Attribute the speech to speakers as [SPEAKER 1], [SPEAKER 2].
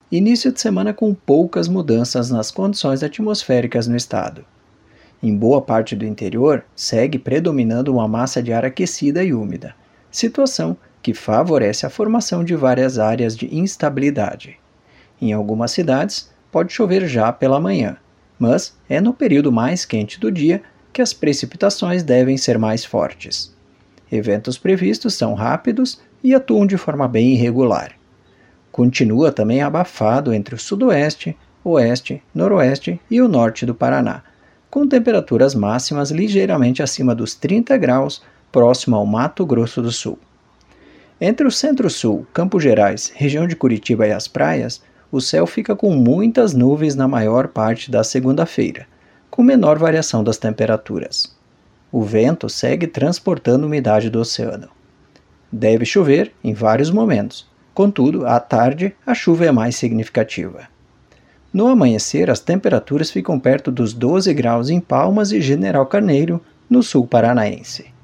[SPEAKER 1] Início de semana com poucas mudanças nas condições atmosféricas no estado. Em boa parte do interior, segue predominando uma massa de ar aquecida e úmida, situação que favorece a formação de várias áreas de instabilidade. Em algumas cidades, pode chover já pela manhã, mas é no período mais quente do dia que as precipitações devem ser mais fortes. Eventos previstos são rápidos e atuam de forma bem irregular. Continua também abafado entre o sudoeste, oeste, noroeste e o norte do Paraná, com temperaturas máximas ligeiramente acima dos 30 graus, próximo ao Mato Grosso do Sul. Entre o centro-sul, Campos Gerais, região de Curitiba e as praias, o céu fica com muitas nuvens na maior parte da segunda-feira, com menor variação das temperaturas. O vento segue transportando umidade do oceano. Deve chover em vários momentos, contudo, à tarde, a chuva é mais significativa. No amanhecer, as temperaturas ficam perto dos 12 graus em Palmas e General Carneiro, no sul paranaense.